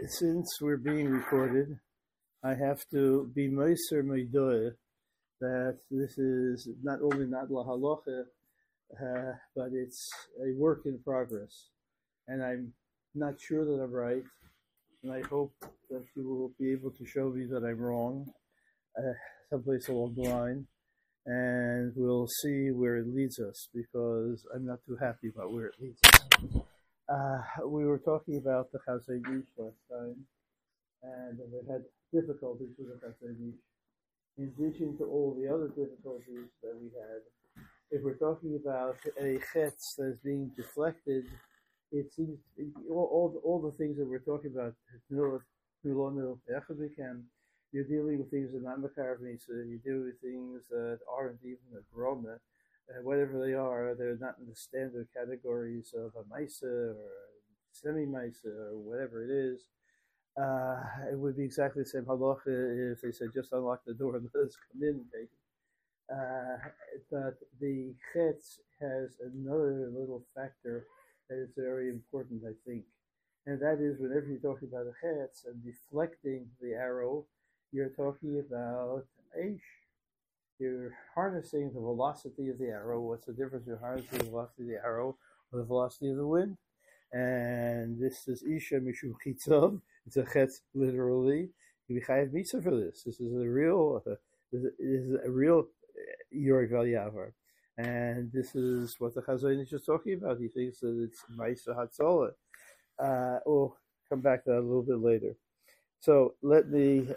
Since we're being recorded, I have to be Meiser Meidoeh that this is not only not La Halacha, but it's a work in progress. And I'm not sure that I'm right, and I hope that you will be able to show me that I'm wrong someplace along the line, and we'll see where it leads us, because I'm not too happy about where it leads us. We were talking about the Chazon Ish last time, and we had difficulties with the Chazon Ish. In addition to all the other difficulties that we had, if we're talking about a chetz that is being deflected, it seems all the things that we're talking about, you're dealing with things that are not Makar Misa, you're dealing with things that aren't even a Groma. Whatever they are, they're not in the standard categories of a Maisa or semi-Maisa or whatever it is. It would be exactly the same halacha if they said just unlock the door and let us come in and take it. But the chetz has another little factor that is very important, I think. And that is, whenever you're talking about a chetz and deflecting the arrow, you're talking about aish. You're harnessing the velocity of the arrow. What's the difference between harnessing the velocity of the arrow or the velocity of the wind? And this is Isha Mishum Chitzov. It's a chetz, literally. You be chayav mitzvah for this. This is a real Yorek Val Yavar. And this is what the Chazon Ish is talking about. He thinks that it's Maisa Hatzolah. We'll come back to that a little bit later. So let me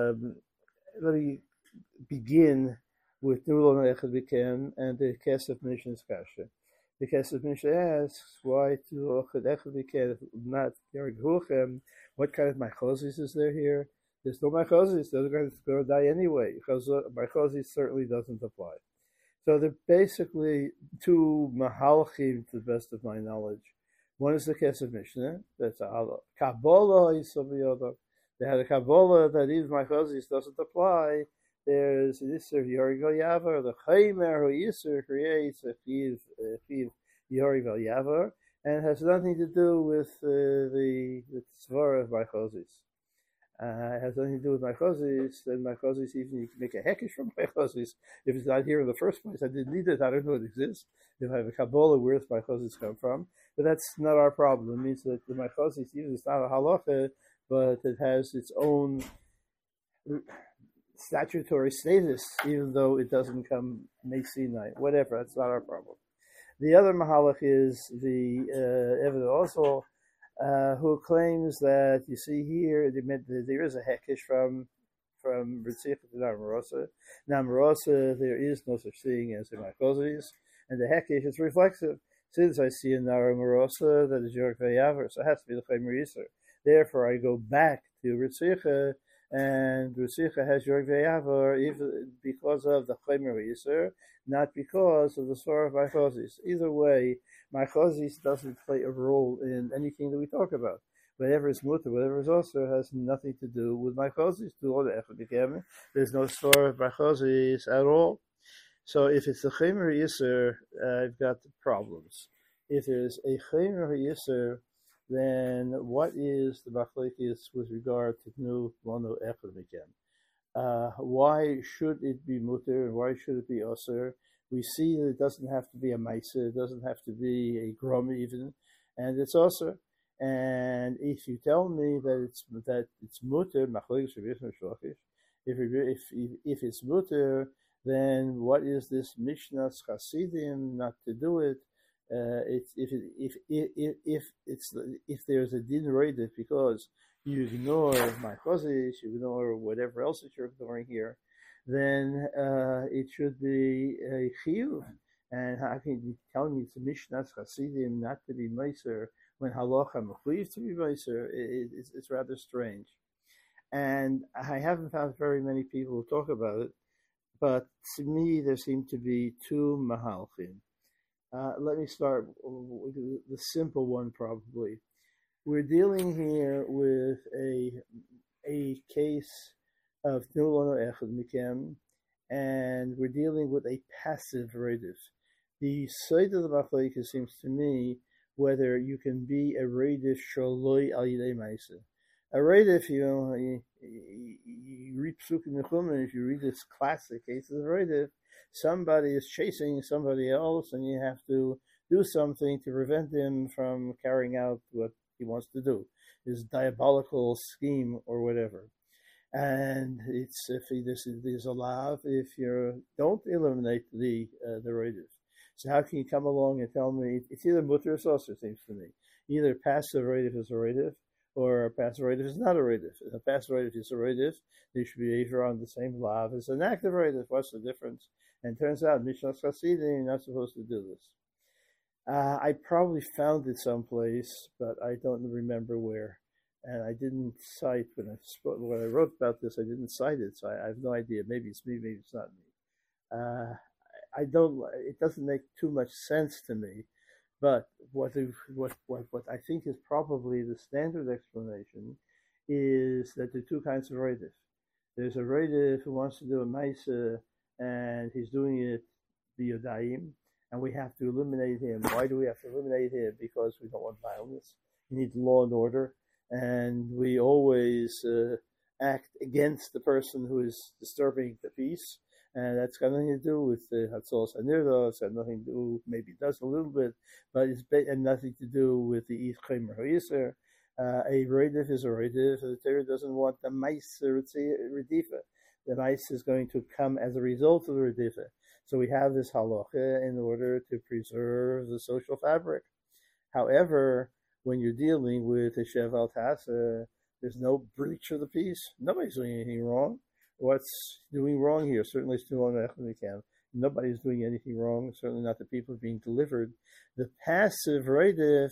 begin with Nulon Echad Bikem and the Kesef Mishnah's Kasha. The Kesef Mishnah asks, why to Echad Bikem, not Yorek Huchem? What kind of machozis is there here? There's no machozis. They're going to die anyway. Machozis certainly doesn't apply. So they're basically two mahalchim, to the best of my knowledge. One is the Kesef Mishnah. That's a Kabbalah. They had a Kabbalah that even machozis doesn't apply. There's Yisr Yorek Val Yavar. The Chaymer who Yisr creates a Chiv Yorek Val Yavar, and has nothing to do with the Tzvara of machozis. It has nothing to do with machozis. Then machozis, even you can make a hekesh from machozis. If it's not here in the first place, I didn't need it. I don't know it exists. If I have a Kabbalah, where does machozis come from? But that's not our problem. It means that the machozis, even it's not a halacha, but it has its own statutory status, even though it doesn't come Sinai. Whatever, that's not our problem. The other mahalach is the Eved also, who claims that, you see here, there is a hekesh from Ritzicha to Namarosa. Namarosa, there is no such thing as a machozis, and the hekesh is reflexive. Since I see in Namarosa that is Yorek Val Yavar, so it has to be the Chaymer Yisr. Therefore, I go back to Ritzicha, and Ritzicha has Yorek Val Yavar even because of the Chaymer Yisr, not because of the Sora of machozis. Either way, machozis doesn't play a role in anything that we talk about. Whatever is mutter, whatever is also, has nothing to do with machozis. There's no Sora of machozis at all. So if it's the Chaymer Yisr, I've got problems. If there's a Chaymer Yisr, then what is the machlekes with regard to Nu Lono Echad Bikem? Why should it be mutter and why should it be osir? We see that it doesn't have to be a maisa, it doesn't have to be a grom even, and it's osir. And if you tell me that it's mutter, if it's mutter, then what is this Mishnah's Chasidim not to do it? If there's a din roidif because you ignore machozis, you ignore whatever else that you're ignoring here, then it should be a chiyuv. And how can you tell me it's a Mishnah's Chasidim not to be meiser when halacha mechuyev to be meiser? It's rather strange. And I haven't found very many people who talk about it, but to me there seem to be two mahalchim. Let me start with the simple one, probably. We're dealing here with a case of Nulon Echad Bikem, and we're dealing with a passive reidif. The side of the machlekes seems to me whether you can be a reidif shaloi al yidei ma'aseh. A Raidif, you read Psuk in the Chumash, if you read this classic case of the Raidif, somebody is chasing somebody else, and you have to do something to prevent him from carrying out what he wants to do, his diabolical scheme or whatever. And it's if there's a law if you don't eliminate the Raidif. So how can you come along and tell me it's either mutter or saucer? Seems to me either passive Raidif is a Raidif, or a passive Raidif is not a Raidif. If a passive Raidif is a Raidif, they should be either on the same lav as an active Raidif. What's the difference? And it turns out Mishnah Chasidim, you're not supposed to do this. I probably found it someplace, but I don't remember where. And I didn't cite when I wrote about this. I didn't cite it, so I have no idea. Maybe it's me, maybe it's not me. I don't. It doesn't make too much sense to me. But what I think is probably the standard explanation is that there are two kinds of Raidif. There's a Raidif who wants to do a Maisa, and he's doing it biyodayim, and we have to eliminate him. Why do we have to eliminate him? Because we don't want violence. We need law and order, and we always act against the person who is disturbing the peace. And that's got nothing to do with the Hatzolos HaNirdos. It's got nothing to do, maybe it does a little bit, but it's nothing to do with the Eith Chaymer HaYisr. A Reidif is a Reidif. The Torah doesn't want the Meiser Redifa. The Meiser is going to come as a result of the Redifa. So we have this halacha in order to preserve the social fabric. However, when you're dealing with a Sheval Tasa, there's no breach of the peace. Nobody's doing anything wrong. What's doing wrong here? Certainly still on Echad. Nobody's doing anything wrong, certainly not the people being delivered. The passive Reidif,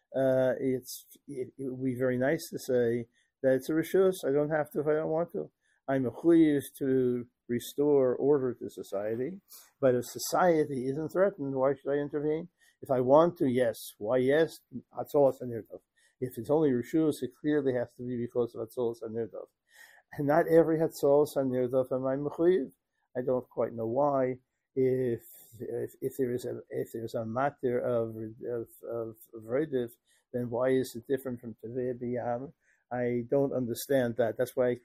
it would be very nice to say that it's a Rishus. I don't have to if I don't want to. I'm a chuyev to restore order to society, but if society isn't threatened, why should I intervene? If I want to, yes. Why yes? Hatzolos HaNirdos. If it's only Rishus, it clearly has to be because of Hatzolos HaNirdos. And not every Hatzolos HaNirdos am I mechuyev. I don't quite know why. If there's a matter of Reidif, then why is it different from Tevei B'Yam? I don't understand that. That's why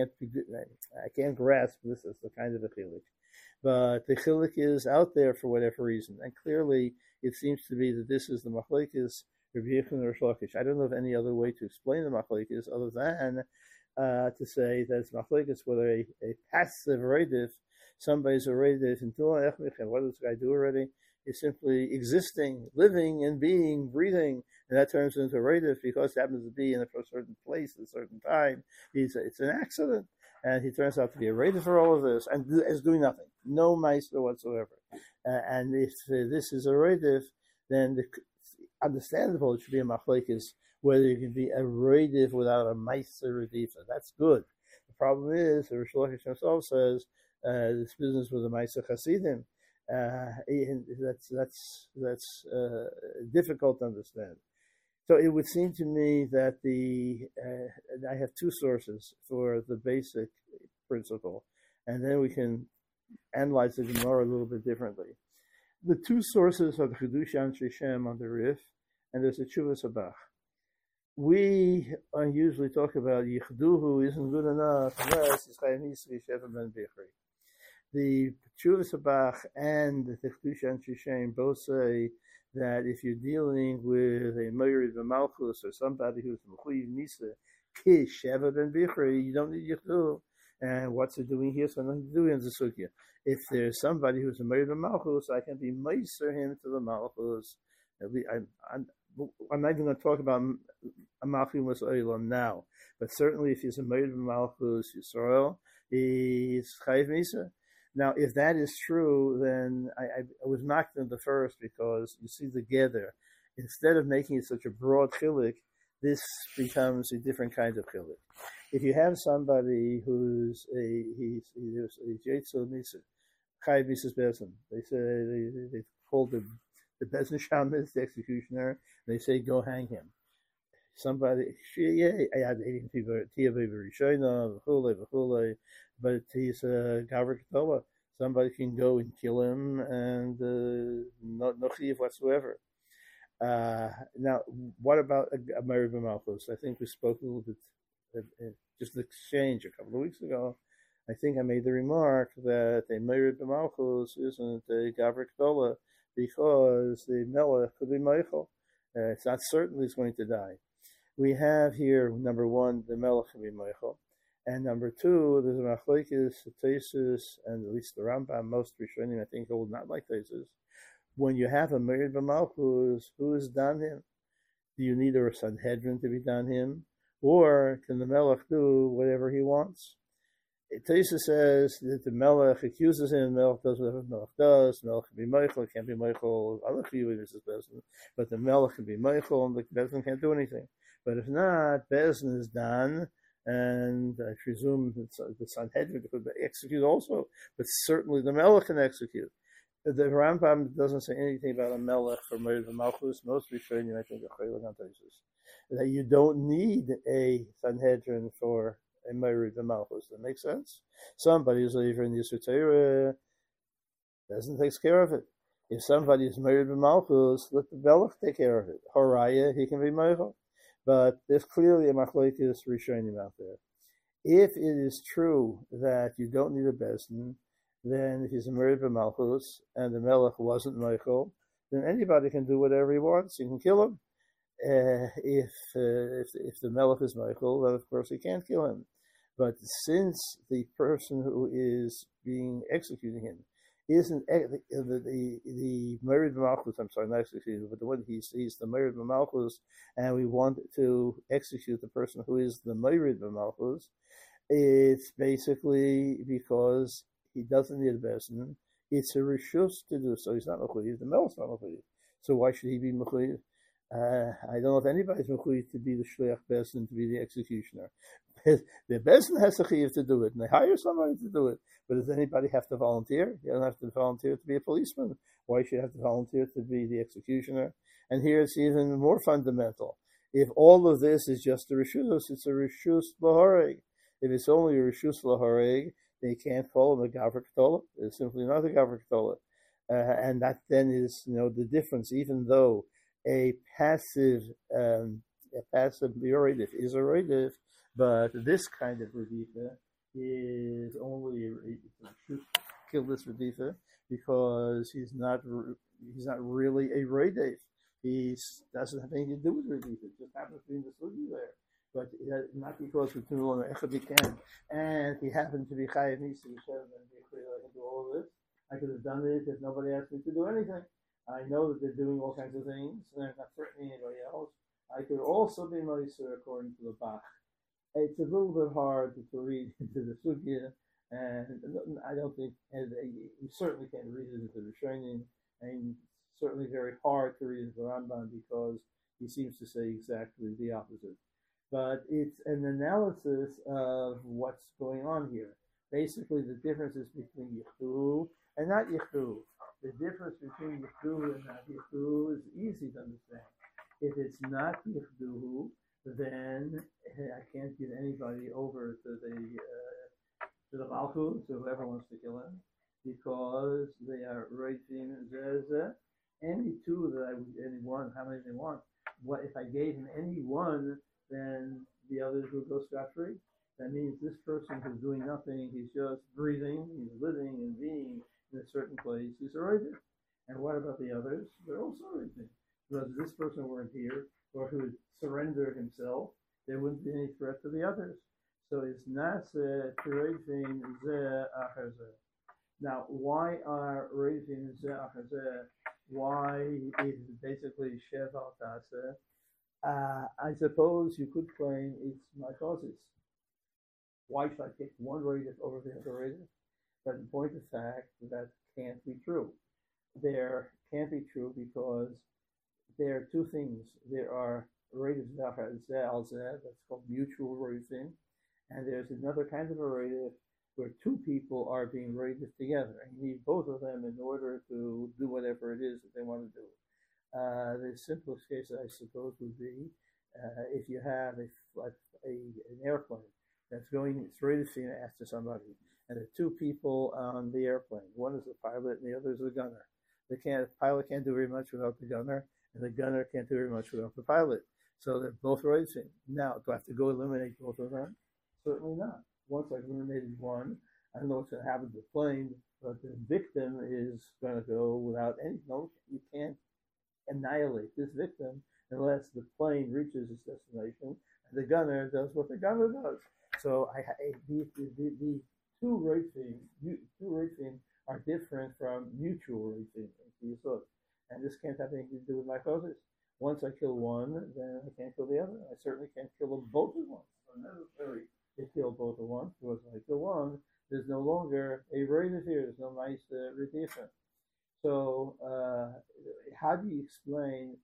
I can't grasp this as the kind of a chilik. But the chilik is out there for whatever reason, and clearly it seems to be that this is the machlekes Rabbi Yechon and Rish Lakish. I don't know of any other way to explain the machlekes other than to say that it's machlekes whether a passive Reidif, somebody's a Reidif, and what does the guy do already? He's simply existing, living, and being, breathing, and that turns into a Reidif because he happens to be in a certain place at a certain time. It's an accident, and he turns out to be a Reidif for all of this, and is doing nothing, no meister whatsoever. And if this is a Reidif, then understandable it should be a machlekes whether you can be a Reidif without a meister redifa. That's good. The problem is, the Rish Lakish himself says, this business with the meister chasidim. That's difficult to understand. So it would seem to me that I have two sources for the basic principle, and then we can analyze the Gemara a little bit differently. The two sources are the Chidush Anshe Shem on the Rif, and there's a Tshuvas Habach. We usually talk about Yichduhu isn't good enough unless it's Chayim Yisri Sheva Ben Bichri. The Tshuvas Habach and the Chidush Anshe Shem both say that if you're dealing with a Meiri B'Malchus or somebody who's Mechuyev Nisa Kish Sheva Ben Bichri, you don't need Yichduhu. And what's it doing here? So nothing to do in the Sukkah. If there's somebody who's a Meiri B'Malchus, I can be Meiser him to the Malchus. I'm not even going to talk about a Malchus Olam now, but certainly if he's a Meiri B'Malchus Yisrael, he's Chayiv Misa. Now, if that is true, then I was knocked in the first because you see together, instead of making it such a broad chilik, this becomes a different kind of chilik. If you have somebody who's he's Yetzel Misa, Chayiv Misa's Bezin, they say they call the Bezin Shamis, the executioner, they say go hang him. Somebody, I had 18 people, but he's a Gavra Ketola. Somebody can go and kill him and no chiv whatsoever. Now, what about a Meiri B'Malchus? I think we spoke a little bit the exchange a couple of weeks ago. I think I made the remark that a Merid B'Malchus isn't a Gavrik Dola because the Melech could be Michael. It's not certain he's going to die. We have here, number one, the Melech can be Michael. And number two, there's a Machlekes, Tesis, and at least the Rambam, most Rishonim, I think, hold not like Tesis. When you have a Merid B'Malchus, who is done him? Do you need a Sanhedrin to be done him? Or can the Melech do whatever he wants? Tesis says that the Melech accuses him, Melech does whatever Melech does, Melech can be Michael, can't be Michael, other Chiyuvim is Bezin, but the Melech can be Michael, and the Bezin can't do anything. But if not, Bezin is done, and I presume the Sanhedrin could execute also, but certainly the Melech can execute. The Rambam doesn't say anything about a Melech for Merid B'Malchus. Most Rishonim, I think, are Chaylik on Tesis. That you don't need a Sanhedrin for a Merid B'Malchus. That makes sense? Somebody who's over in Yisur Torah doesn't take care of it. If somebody is Merid B'Malchus, let the Melech take care of it. Horaya, he can be Michael. But there's clearly a Machlekes Rishonim out there. If it is true that you don't need a Bezdin, then if he's a Merid B'Malchus and the Melech wasn't Michael, then anybody can do whatever he wants. He can kill him. If the Melech is Michael, then of course he can't kill him. But since the person who is being executing him isn't the Merid B'Malchus, I'm sorry, not executing, but the one he's the Merid B'Malchus, and we want to execute the person who is the Merid B'Malchus, it's basically because he doesn't need a Bezdin. It's a reshus to do so. He's not Mechuyev. The Melech's not Mechuyev. So why should he be Mechuyev? I don't know if anybody's Mechuyev to be the Shliach Bezdin, to be the executioner. The Bezdin has a Chiyuv to do it, and they hire somebody to do it. But does anybody have to volunteer? You don't have to volunteer to be a policeman. Why should you have to volunteer to be the executioner? And here it's even more fundamental. If all of this is just a reshus, it's a reshus l'horeg. If it's only a reshus l'horeg, they can't call him a Gavrik Tola. It's simply not a Gavrik Tola. And that then is, the difference, even though a passive Yoredif is a Yoredif, but this kind of Redifa is only should kill this Redifa because he's not really a Yoredif. He doesn't have anything to do with Redifa. It just happens to be in the Sugi there. But not because we can, and he happened to be Chayav Nisi, and I can do all of this. I could have done it if nobody asked me to do anything. I know that they're doing all kinds of things, and they're not threatening anybody else. I could also be Moiser according to the Bach. It's a little bit hard to read into the Sugya, and I don't think, and you certainly can't read it into the Rishonim, and certainly very hard to read into the Rambam because he seems to say exactly the opposite. But it's an analysis of what's going on here. Basically, the differences between Yichdu and not Yichdu. The difference between Yichdu and not Yichdu is easy to understand. If it's not Yichdu, then I can't give anybody over to the Malchus, to whoever wants to kill him, because they are Reifim Zezeh. Any two that any one, how many they want. What if I gave him any one, then the others will go scot-free. That means this person who's doing nothing, he's just breathing, he's living and being in a certain place, he's a Reifim. And what about the others? They're also Reifim. Because if this person weren't here, or who would surrender himself, there wouldn't be any threat to the others. So it's Naseh Reifim Zeh Acher Zeh. Now, why are Reifim Zeh Acher Zeh? Why is it basically Sheval Taseh? I suppose you could claim it's my causes. Why should I take one Reifim over the other Reifim? But in point of fact, that can't be true. There can't be true because there are two things. There are Reifim Zeh Al Zeh, that's called mutual Reifim, and there's another kind of a Reifim where two people are being Reifim together, and you need both of them in order to do whatever it is that they want to do. The simplest case, I suppose, would be if you have an airplane that's going straight after somebody, and there are two people on the airplane. One is the pilot, and the other is the gunner. The pilot can't do very much without the gunner, and the gunner can't do very much without the pilot. So they're both racing. Now, do I have to go eliminate both of them? Certainly not. Once I've eliminated one, I don't know what's going to happen to the plane, but the victim is going to go without any. No, you can't annihilate this victim unless the plane reaches its destination and the gunner does what the gunner does. So the two racing are different from mutual racing. And this can't have anything to do with mycosis. Once I kill one, then I can't kill the other. I certainly can't kill them both at once. It's unnecessary to kill both at once, because when I kill one, there's no longer a radius here. There's no nice radiation. So, how do you explain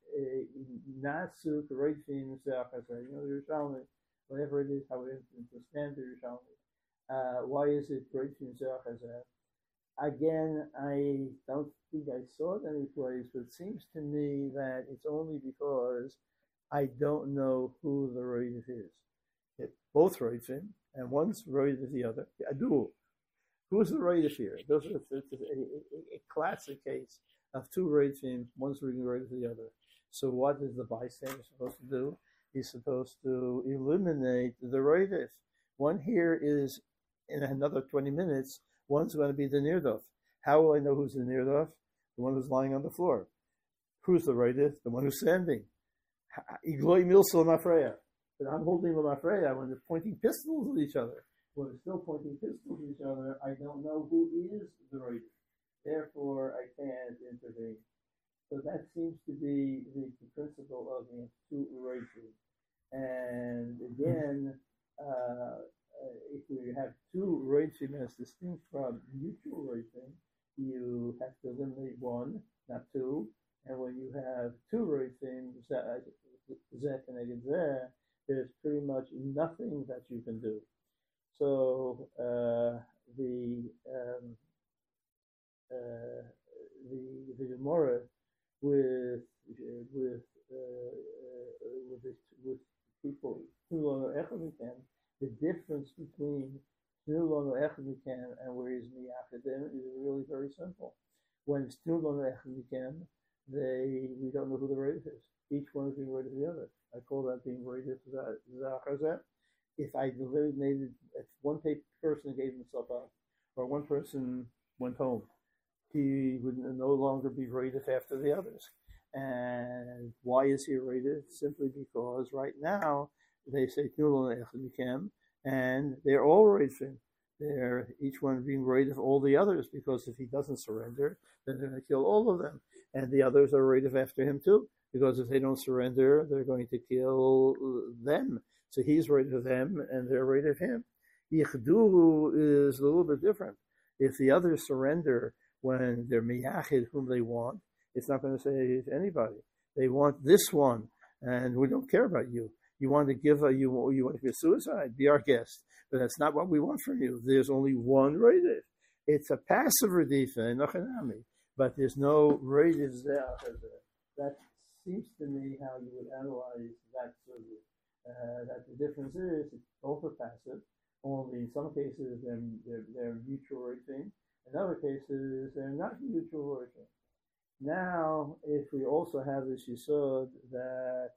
Nasu Racing Yerushalmi, whatever it is, how we understand the Yerushalmi? Why is it Racing Zerachazah? Again, I don't think I saw it any place, but it seems to me that it's only because I don't know who the Roidif is. Both Roidifim, and one's Roidif of the other, a duel. Who's the Roidif here? Those are a classic case of two Roidifim, one's reading the Roidif of the other. So what is the bystander supposed to do? He's supposed to eliminate the Roidif. One here is, in another 20 minutes, one's going to be the Nirdov. How will I know who's the Nirdov? The one who's lying on the floor. Who's the Roidif? The one who's standing. Igloi Milsel Mafreya. But I'm holding Mafreya when they're pointing pistols at each other. When they're still pointing pistols at each other, I don't know who is the Roidif. Therefore, I can't intervene. So that seems to be the principle of the two Roidif. And again, if we have two Roidifim as distinct from mutual Roidifim, you have to eliminate one, not two. And when you have two Roidifim, Zeh connected there, there's pretty much nothing that you can do. So the Gemara with people the difference between and where is Miyachadim is really very simple. When it's we don't know who the Roidif is. Each one is being Roidif the other. I call that being Roidif Zachazet. If I eliminated, if one person gave himself up, or one person went home, he would no longer be Roidif after the others. And why is he Roidif? Simply because right now they say and they're all Roidifim. They're each one being Roidif all the others, because if he doesn't surrender, then they're going to kill all of them. And the others are Roidif after him too, because if they don't surrender, they're going to kill them. So he's Roidif of them, and they're Roidif of him. Yichduhu is a little bit different. If the others surrender when they're miyachid whom they want, it's not going to say to anybody. They want this one, and we don't care about you. You want to give you want to be a suicide? Be our guest. But that's not what we want from you. There's only one Roidif. It's a passive Radifa, Nochanami, but there's no Roidif there. That seems to me how you would analyze that survey. That the difference is it's both are passive. Only in some cases they're mutual Roidifim. In other cases they're not mutual Roidifim. Now, if we also have this yesod that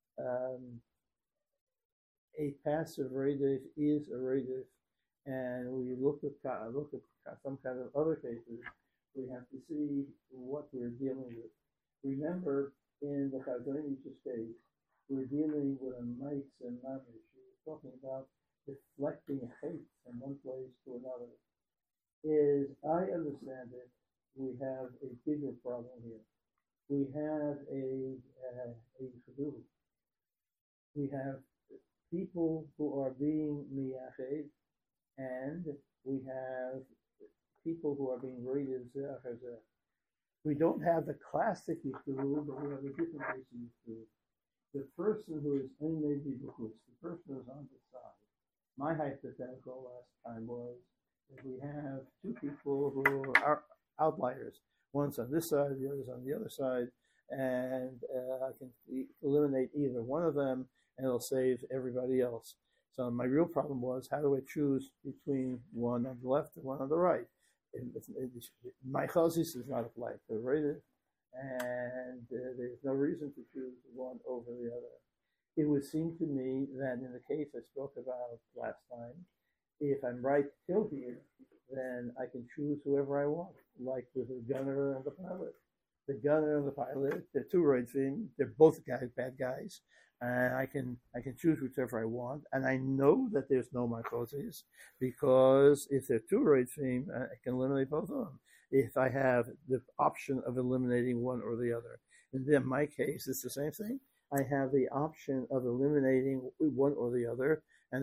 a passive Roidif is a Roidif, and we look at some kind of other cases, we have to see what we're dealing with. Remember, in the Chazonish's case, we're dealing with a mites and mamish. We're talking about deflecting hate from one place to another. As I understand it, we have a bigger problem here. We have a chiddush. We have people who are being miyached, and we have people who are being rated zeh. We don't have the classic yichud, but we have a different case of yichud. The person who is maybe b'chutz, the person who is on the side. My hypothetical last time was that we have two people who are outliers. One's on this side, the other's on the other side, and I can eliminate either one of them, and it'll save everybody else. So my real problem was, how do I choose between one on the left and one on the right? My chazis is not applied to Roidif, and there's no reason to choose one over the other. it would seem to me that in the case I spoke about last time, if I'm right till here, then I can choose whoever I want, like with the gunner and the pilot. The gunner and the pilot, they're two right thing. They're both guys, bad guys. And I can choose whichever I want, and I know that there's no machlotes because if they're two right thing, I can eliminate both of them. If I have the option of eliminating one or the other, and in my case, it's the same thing. I have the option of eliminating one or the other, and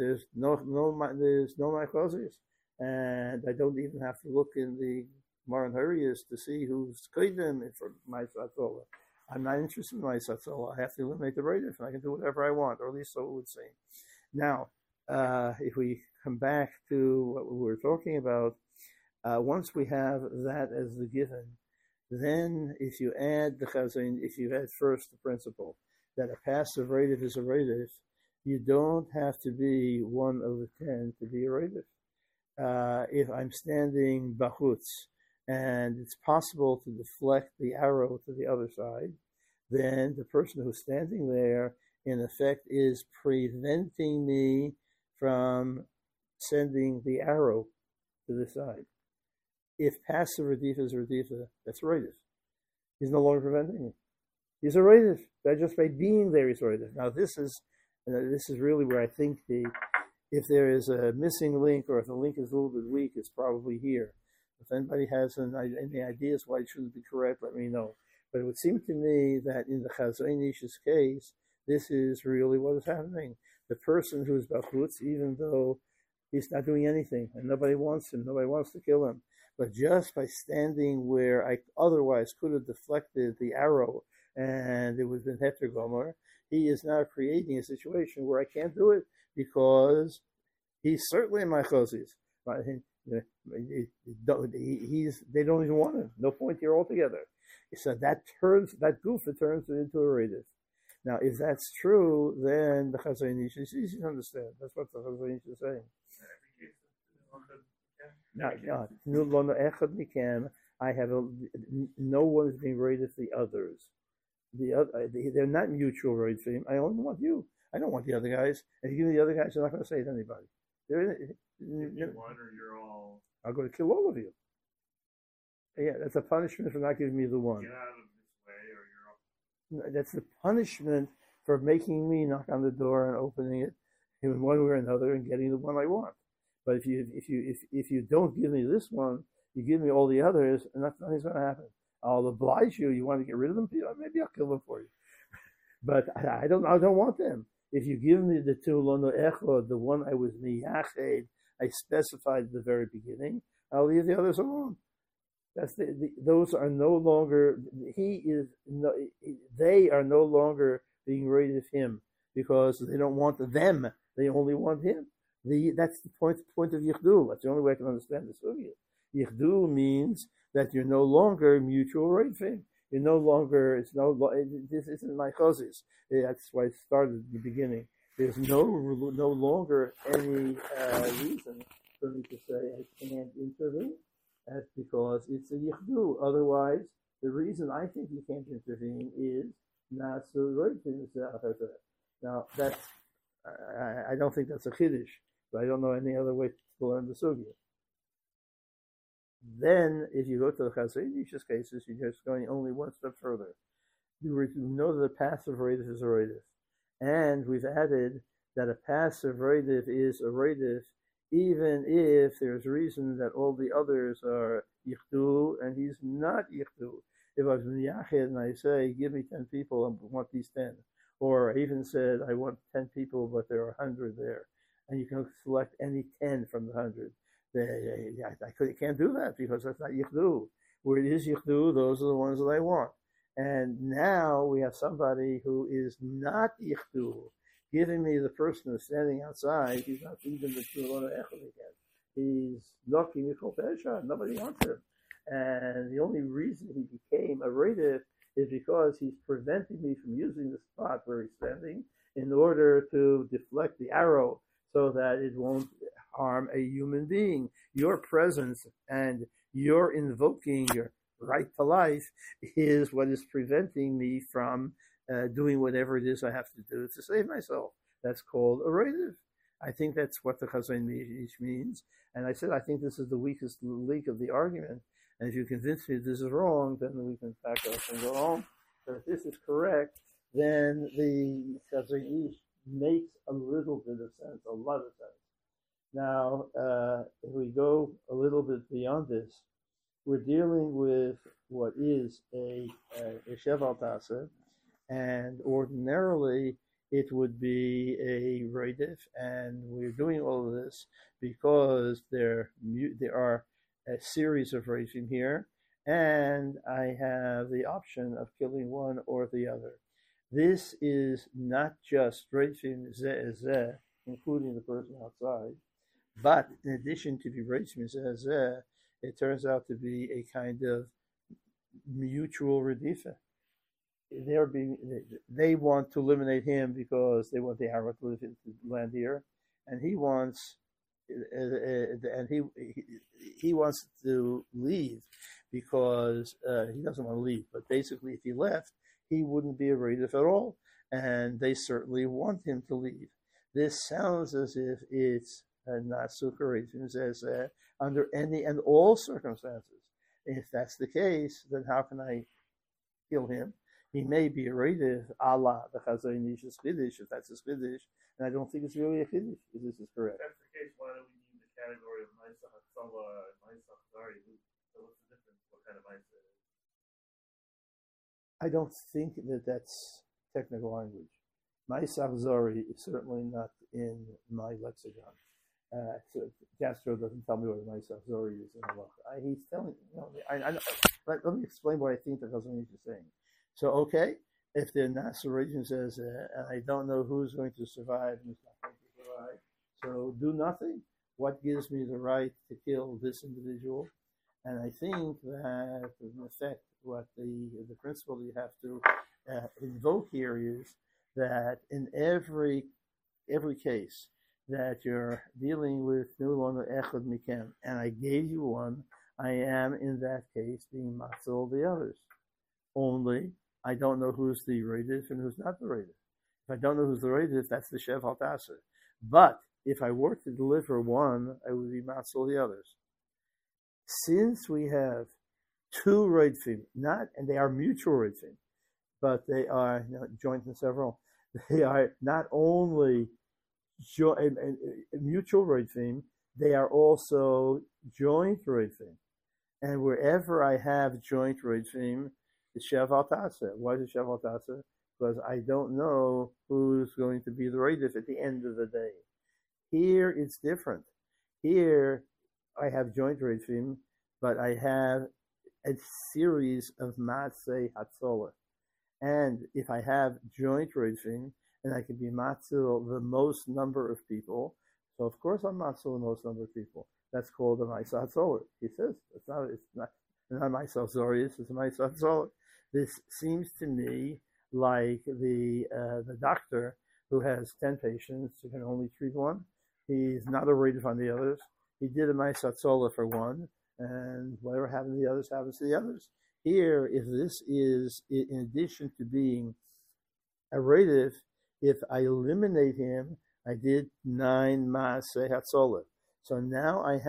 there's no machlotes, and I don't even have to look in the Maran Harias to see who's kodim for my satzola. I'm not interested in my satzola. I have to eliminate the radif, and I can do whatever I want, or at least so it would seem. Now, if we come back to what we were talking about, once we have that as the given, then if you add the chazon, if you add first the principle that a passive radif is a radif, you don't have to be one of the 10 to be a radif. If I'm standing bachutz, and it's possible to deflect the arrow to the other side, then the person who's standing there, in effect, is preventing me from sending the arrow to the side. If passive radifa is radifa, that's radif. He's no longer preventing me. He's a radif. Just by being there, he's radif. Now, this is really where I think if there is a missing link, or if the link is a little bit weak, it's probably here. If anybody has any ideas why it shouldn't be correct, let me know. But it would seem to me that in the Chazon Ish's case, this is really what is happening. The person who is bachutz, even though he's not doing anything and nobody wants him, nobody wants to kill him, but just by standing where I otherwise could have deflected the arrow and it would have been heter gomer, he is now creating a situation where I can't do it because he's certainly in my chozis. They don't even want him. No point here altogether. So that goofa turns it into a radif. Now, if that's true, then the Chazon Ish is easy to understand. That's what the Chazon Ish is saying. I have no one is being rated the others. They're not mutual rating. I only want you. I don't want the other guys. And if you give me the other guys, you're not going to say it to anybody. One or you're all. I'm going to kill all of you. Yeah, that's a punishment for not giving me the one. Get out of this way, or you're all. That's the punishment for making me knock on the door and opening it in one way or another and getting the one I want. But if you don't give me this one, you give me all the others, and nothing's going to happen. I'll oblige you. You want to get rid of them? Maybe I'll kill them for you. But I don't want them. If you give me the two lono echod, the one I was miyached, I specified at the very beginning, I'll leave the others alone. Those are no longer. They are no longer being rated of him because they don't want them. They only want him. That's the point of yichdu. That's the only way I can understand the sugya. Yichdu means that you're no longer mutual rating. You're no longer. This isn't my chozis. That's why it started at the beginning. There's no longer any reason for me to say I can't intervene. That's because it's a yichdu. Otherwise, the reason I think you can't intervene is not so right. Now that's I don't think that's a chiddush, but I don't know any other way to learn the sugya. Then, if you go to the Chazon Ish's cases, you're just going only one step further. You know that a passive radif is a radif, and we've added that a passive radif is a radif even if there's reason that all the others are yichdu and he's not yichdu. If I was miyached and I say, give me 10 people, I want these 10. Or I even said, I want 10 people, but there are 100 there. And you can select any 10 from the 100. I can't do that because that's not yichdu. Where it is yichdu, those are the ones that I want. And now we have somebody who is not yichdu, giving me the person who's standing outside. He's not even the Shulona Echad again. He's lucky Mikol Pesha. Nobody wants him. And the only reason he became a radif is because he's preventing me from using the spot where he's standing in order to deflect the arrow so that it won't harm a human being. Your presence and your invoking your right to life is what is preventing me from doing whatever it is I have to do to save myself. That's called a rative. I think that's what the Chazon Ish means. And I said, I think this is the weakest link of the argument. And if you convince me this is wrong, then we can back up and go on. But if this is correct, then the Chazon Ish makes a little bit of sense, a lot of sense. Now, if we go a little bit beyond this, we're dealing with what is a Sheval Tasa, and ordinarily it would be a Raidif, and we're doing all of this because there are a series of Raidifim here, and I have the option of killing one or the other. This is not just Raidifim Zeh, including the person outside, but in addition to the Raidifim Zeh, it turns out to be a kind of mutual redifa. They want to eliminate him because they want the Arab to land here, and he wants he wants to leave because he doesn't want to leave. But basically, if he left, he wouldn't be a Raidif at all, and they certainly want him to leave. This sounds as if it's not Sukharim says under any and all circumstances. If that's the case, then how can I kill him? He may be a Raidif, Allah, the Chazon Ish's Chiddush, if that's his Chiddush, and I don't think it's really a Chiddush, if this is correct. If that's the case, why do we need the category of Maisa Hatzalah and Maisa Chazari? So what's the difference? What kind of Maisa it is? I don't think that that's technical language. Maisa Chazari is certainly not in my lexicon. So Castro doesn't tell me what a Maisa Chazari is in Allah. He's telling let me explain what I think the Chazon Ish is saying. So, okay, if the Nasser region says, and I don't know who's going to survive, who's not going to survive, so do nothing. What gives me the right to kill this individual? And I think that, in effect, what the principle you have to invoke here is that in every case that you're dealing with Nulon Echad Mikem, and I gave you one, I am in that case being matzil the others. Only I don't know who's the Raidif and who's not the Raidif. If I don't know who's the Raidif, that's the Sheval Tasa. But if I were to deliver one, I would be matzil the others. Since we have two Raidfim, and they are mutual Raidfim, but they are joint and several. They are not only mutual Raidfim, they are also joint Raidfim. And wherever I have joint Raidfim, it's Sheval Tasa. Why is it Sheval Tasa? Because I don't know who's going to be the Raidif at the end of the day. Here it's different. Here I have joint Raidfim, but I have a series of Matzei Hatzolah. And if I have joint Raidfim, and I can be Matzil the most number of people, so of course I'm Matzil the most number of people. That's called a Maisa Hatzolah. He says it's not Maisa Zorius, it's a Maisa Hatzolah. This seems to me like the doctor who has 10 patients who can only treat one. He's not a Raidif on the others. He did a Maisa Hatzolah for one, and whatever happened to the others happens to the others. Here, if this is in addition to being a Raidif, if I eliminate him, I did 9 Maaseh Hatzolah. So now I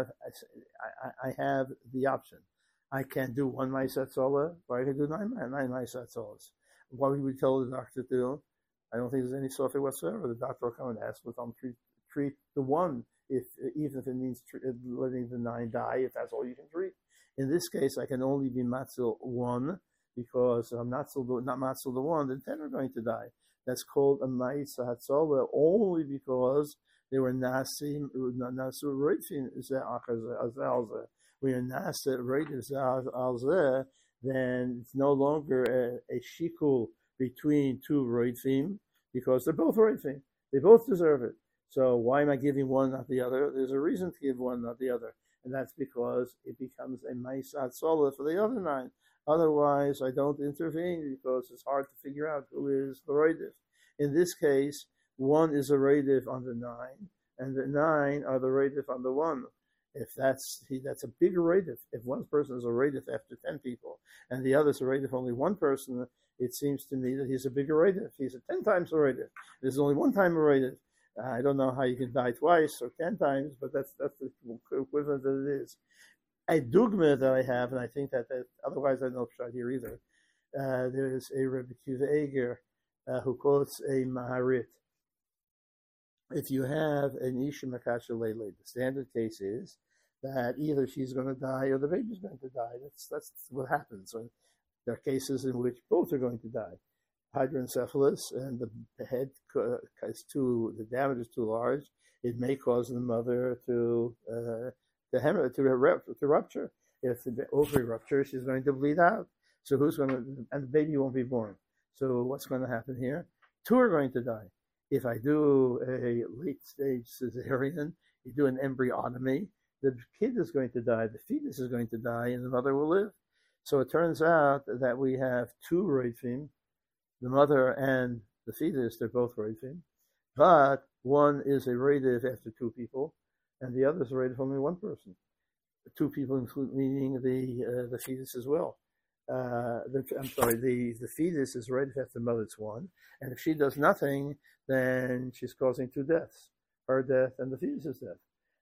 have the option. I can do 1 Maaseh Hatzolah, or I can do 9 Maaseh Hatzolas. What we would tell the doctor to do, I don't think there's any software whatsoever. The doctor will come and ask if I'm treat the one, even if it means letting the 9 die, if that's all you can treat. In this case, I can only be matzil 1, because I'm not matzil the 1, then 10 are going to die. That's called a Maisa Hatzolah only because they were Nasim Roitzin Zeh. When you're Nasa Roitzin Zeh, then it's no longer a shikul between 2 Roitzin, because they're both Roitzin. They both deserve it. So why am I giving one, not the other? There's a reason to give one, not the other. And that's because it becomes a Maisa Hatzolah for the other 9. Otherwise, I don't intervene because it's hard to figure out who is the Raidif. In this case, 1 is a Raidif on the 9, and the 9 are the Raidif on the 1. If that's a bigger rate. If one person is a rate after 10 people, and the other is a rate of only one person, it seems to me that he's a bigger rate. He's a 10 times a rate. There's only one time a rate. I don't know how you can die twice or 10 times, but that's the equivalent that it is. A dogma that I have, and I think that otherwise I don't pshat here either. There is a Rebbe Akiva Eger who quotes a Maharit. If you have an Isha Makasha Lele, the standard case is that either she's going to die or the baby's going to die. That's what happens. There are cases in which both are going to die. Hydrocephalus, and the head the damage is too large. It may cause the mother to rupture. If the ovary ruptures, she's going to bleed out. So and the baby won't be born. So what's going to happen here? Two are going to die. If I do a late stage cesarean, you do an embryotomy, the kid is going to die, the fetus is going to die, and the mother will live. So it turns out that we have two roifim, the mother and the fetus, they're both roifim, but one is a roidiv after two people, and the other is a roidiv only one person. Two people meaning the fetus as well. The fetus is right after the mother's one, and if she does nothing, then she's causing two deaths: her death and the fetus's death.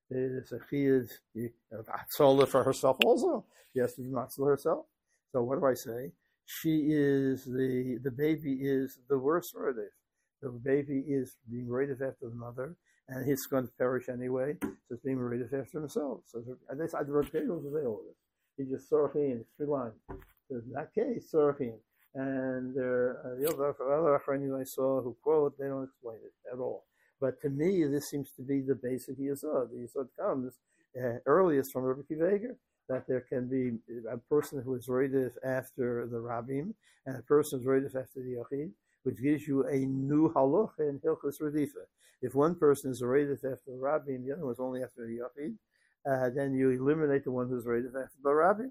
She is matzala for herself also. She has to be matzala herself. So what do I say? She is the baby is the worst roidiv. The baby is being roidiv after the mother, and he's going to perish anyway. So it's being roidiv after himself. So this I repeat all this. He just sorochin, it's 3 lines. In that case, sorochin. And the other Achronim I saw who quote, they don't explain it at all. But to me, this seems to be the basic Yesod. The Yesod comes earliest from Rebbe Akiva Eger, that there can be a person who is roidiv after the Rabbim and a person who is roidiv after the Yachid, which gives you a new halacha in Hilchos Redifa. If one person is roidiv after the Rabbim, the other one is only after the Yachid, then you eliminate the one who's roidiv after the Rabbim.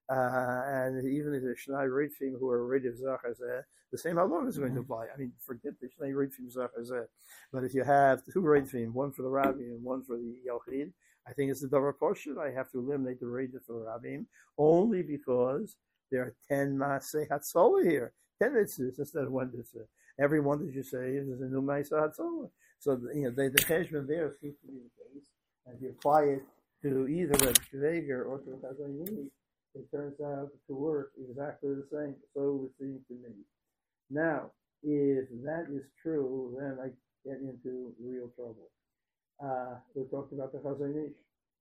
And even if the Shnai Reitfim who are Rediv Zachazeh, the same halacha is going to apply. I mean, forget the Shnai Reitfim Zachazeh. But if you have two Reitfim, one for the Rabbi and one for the Yachid, I think it's the Davar Poshut. I have to eliminate the Rediv for the Rabbim only because there are 10 Maaseh Hatzolah here. 10 mitzvahs instead of one mitzvah. Every one that you say is a new Maaseh Hatzolah. So, the cheshbon there seems to be the case. And if you apply it to either Rebbe Akiva Eger or to the Chazon, it turns out to work exactly the same. So it would seem to me. Now, if that is true, then I get into real trouble. We talked about the Chazon Ish,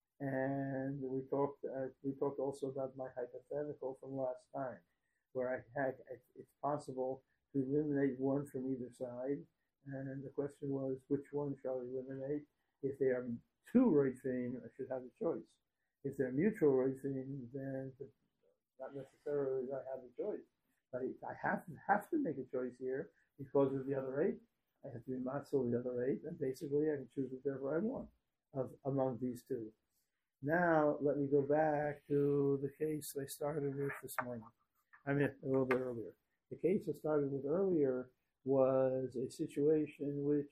and we talked also about my hypothetical from last time, where it's possible to eliminate one from either side, and the question was which one shall I eliminate? If they are two roifim, I should have a choice. If they're mutual roifim, then not necessarily I have a choice. I have to make a choice here because of the other 8. I have to be matzil the other 8, and basically I can choose whichever I want among these two. Now let me go back to the case I started with this morning. I mean a little bit earlier. The case I started with earlier was a situation in which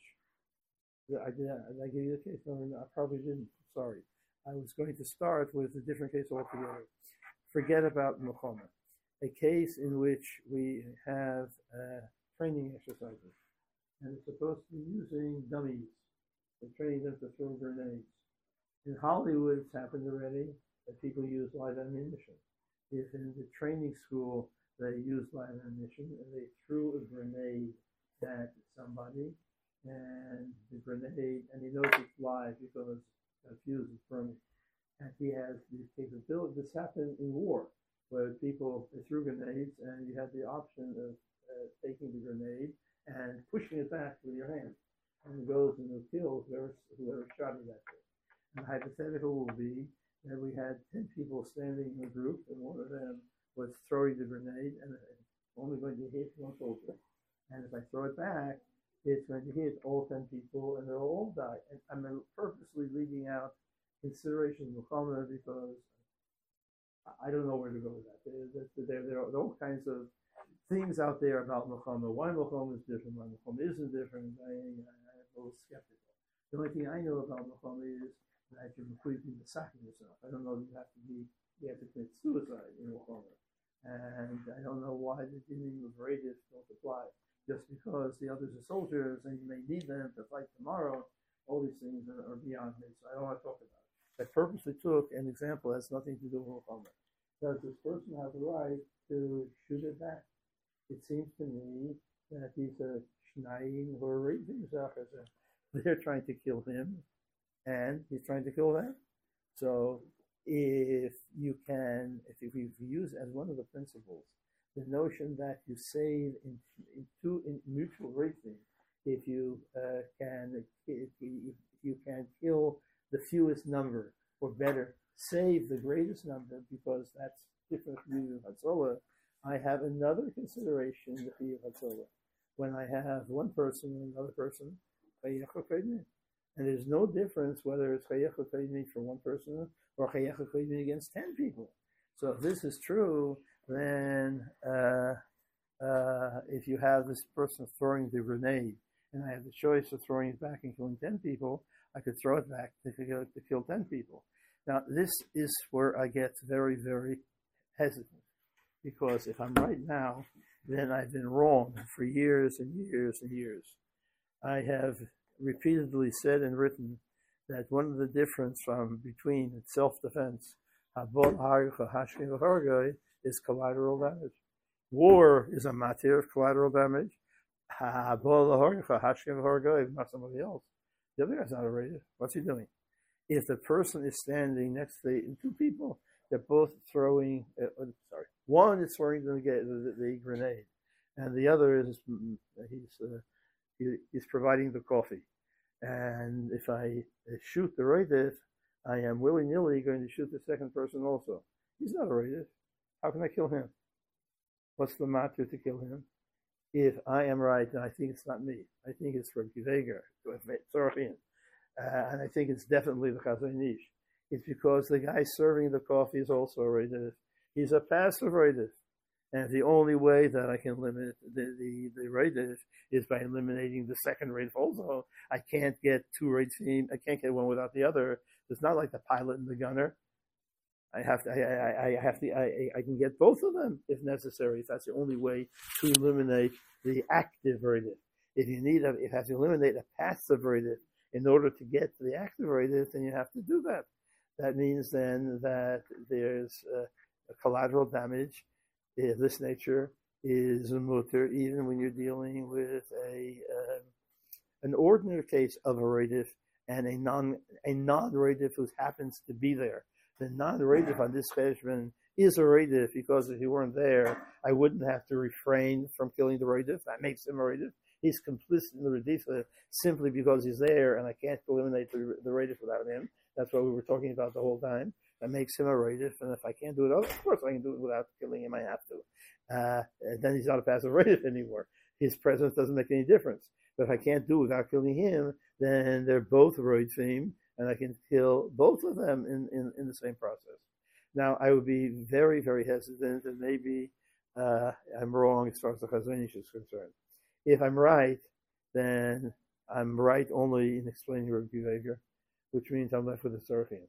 did I give you the case? No, I probably didn't. Sorry. I was going to start with a different case altogether. Forget about Muhammad. A case in which we have training exercises. And it's supposed to be using dummies. They're training them to throw grenades. In Hollywood, it's happened already that people use live ammunition. If in the training school they used live ammunition and they threw a grenade at somebody, and the grenade, and he knows it's live because the fuse is burning. And he has the capability. This happened in war, where people threw grenades, and you had the option of taking the grenade and pushing it back with your hand, and it goes and it kills whoever shot it at it. And the hypothetical will be that we had 10 people standing in a group, and one of them was throwing the grenade, and it's only going to hit one soldier. And if I throw it back, it's going to hit all 10 people, and they'll all die. And I'm purposely leaving out consideration of Muhammad because I don't know where to go with that. There are all kinds of things out there about Muhammad. Why Muhammad is different, why Muhammad isn't different. I'm a little skeptical. The only thing I know about Muhammad is that you're completely attacking yourself. I don't know that you have to commit suicide in Oklahoma. And I don't know why the dinim of radius don't apply. Just because the others are soldiers and you may need them to fight tomorrow, all these things are beyond me, so I don't want to talk about it. I purposely took an example that has nothing to do with Muhammad. Does this person have the right to shoot it back? It seems to me that these are Shnayim who are raising Zachar. They're trying to kill him, and he's trying to kill them. So if you use as one of the principles the notion that you save in mutual racing, if you can kill the fewest number, or better, save the greatest number, because that's different from the Hatzolah. I have another consideration with the Hatzolah. When I have one person and another person, and there's no difference whether it's Chayach HaKodesh for one person or Chayach HaKodesh against 10 people. So if this is true, then if you have this person throwing the grenade, and I have the choice of throwing it back and killing 10 people, I could throw it back to kill 10 people. Now, this is where I get very, very hesitant, because if I'm right now, then I've been wrong for years and years and years. I have repeatedly said and written that one of the difference between self-defense is collateral damage. War is a matter of collateral damage. Not somebody else. The other guy's not a raider. What's he doing? If the person is standing next to two people, they're both throwing. One is throwing the grenade, and the other is he's providing the coffee. And if I shoot the raider, I am willy-nilly going to shoot the second person also. He's not a raider. How can I kill him? What's the matter to kill him? If I am right, then I think it's not me. I think it's from Kiveger, and I think it's definitely the Chazon Ish. It's because the guy serving the coffee is also a raider. He's a passive raider. And the only way that I can limit the raider is by eliminating the second raider also. I can't get two raiders. I can't get one without the other. It's not like the pilot and the gunner. I can get both of them if necessary. If that's the only way to eliminate the active raider. If you have to eliminate a passive raider in order to get to the active raider, then you have to do that. That means then that there's a collateral damage of this nature is mutter, even when you're dealing with an ordinary case of a raider and a non-raider who happens to be there. The non-raider on this cheshbon is a raider, because if he weren't there, I wouldn't have to refrain from killing the raider. That makes him a raider. He's complicit in the redifa simply because he's there, and I can't eliminate the raider without him. That's what we were talking about the whole time. That makes him a raider, and if I can't do it, of course I can do it without killing him. I have to. Then he's not a passive raider anymore. His presence doesn't make any difference. But if I can't do it without killing him, then they're both roidim, and I can kill both of them in the same process. Now, I would be very, very hesitant, and maybe I'm wrong as far as the Chazon Ish is concerned. If I'm right, then I'm right only in explaining your behavior, which means I'm left with a tzarechim.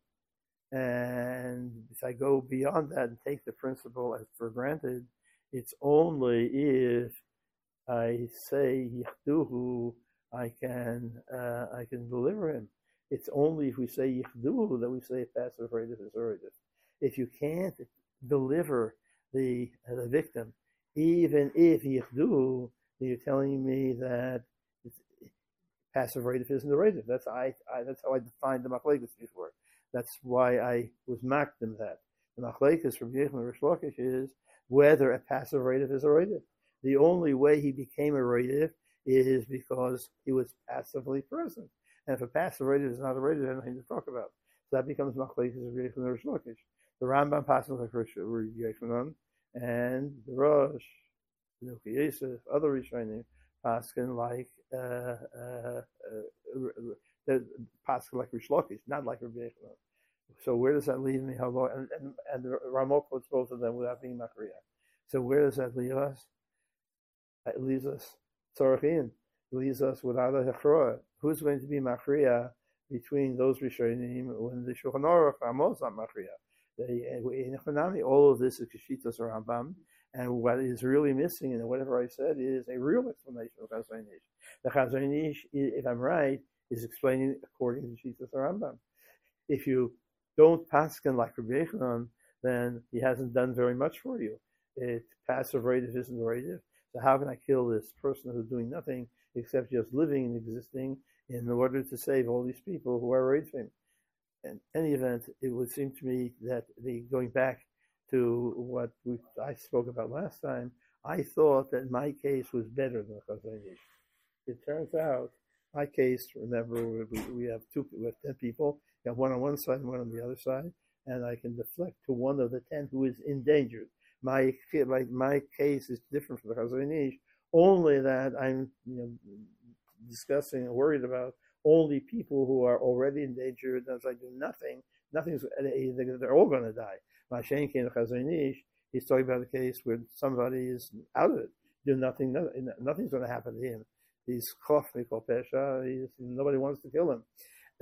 And if I go beyond that and take the principle as for granted, it's only if I say yichduhu, I can deliver him. It's only if we say yichduhu that we say passive raider is raider. If you can't deliver the victim, even if yichduhu, you're telling me that passive raider isn't a raider. That's how I defined the machlekes before. That's why I was marked in that. The machlekes from Yechon and Rish Lakish is whether a passive raider is a raider. The only way he became a raider is because he was passively present. And if a passive raider is not a raider, there's nothing to talk about. So that becomes machlekes of Yechon and Rish Lakish. The Rambam passes like Yechon, and the Rosh, Yosef, other Rishonim, paskin like paskin like Rish Lakish, not like Rabbi Yechon. So where does that leave me? How long? And the Ramah puts both of them without being Machriya. So where does that leave us? It leaves us tzarechim. It leaves us without a hechra. Who's going to be Machriya between those Rishonim when the Shulchan Aruch Amos Machriya. In Echanami, all of this is Keshitas or Rambam, and what is really missing, and whatever I said, is a real explanation of Chazon Ish. The Chazon Ish, if I'm right, is explaining according to Keshitas or Rambam. If you don't paskin like Rabbi Yochanan, then he hasn't done very much for you. It's passive rative isn't rative. So how can I kill this person who's doing nothing except just living and existing in order to save all these people who are raiding? In any event, it would seem to me that going back to what I spoke about last time, I thought that my case was better than Chazon Ish. It turns out my case, remember, we have 10 people. You have one on one side and one on the other side, and I can deflect to one of the 10 who is endangered. My case is different from the Chazon Ish, only that I'm discussing and worried about only people who are already endangered. As I do they're all going to die. Mashenki and Chazon Ish, he's talking about a case where somebody is out of it, do nothing, nothing's going to happen to him. He's chofni kol pesha. Nobody wants to kill him.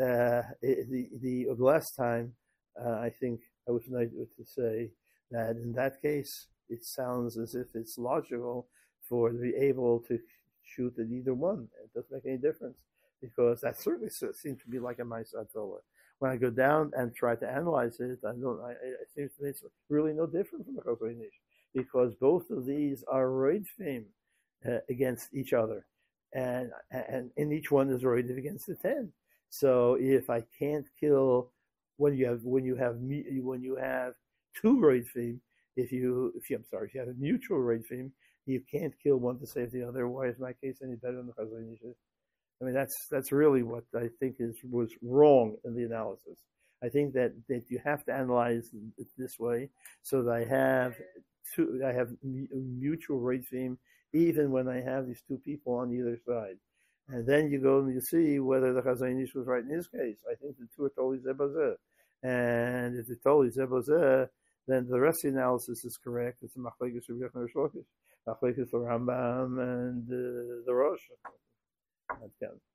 The last time, I think I was able to say that in that case, it sounds as if it's logical for to be able to shoot at either one. It doesn't make any difference because that certainly seems to be like a Ma'aseh Hatzalah. When I go down and try to analyze it, it seems to me it's really no different from the Chazon Ish because both of these are roidfim against each other. And in each one is roidif against the 10. So if I can't kill when you have two roidfim, if you have a mutual roidfim, you can't kill one to save the other. Why is my case any better than the Chazon Ish? I mean, that's really what I think was wrong in the analysis. I think that you have to analyze it this way, so that I have mutual roidfim even when I have these two people on either side. And then you go and you see whether the Chazon Ish was right in his case. I think the two are totally zebazeh. And if they're totally zebazeh, then the rest of the analysis is correct. It's a machlekes Rabbi Yochanan Rish Lakish, machlekes the Rambam and the Rosh. That's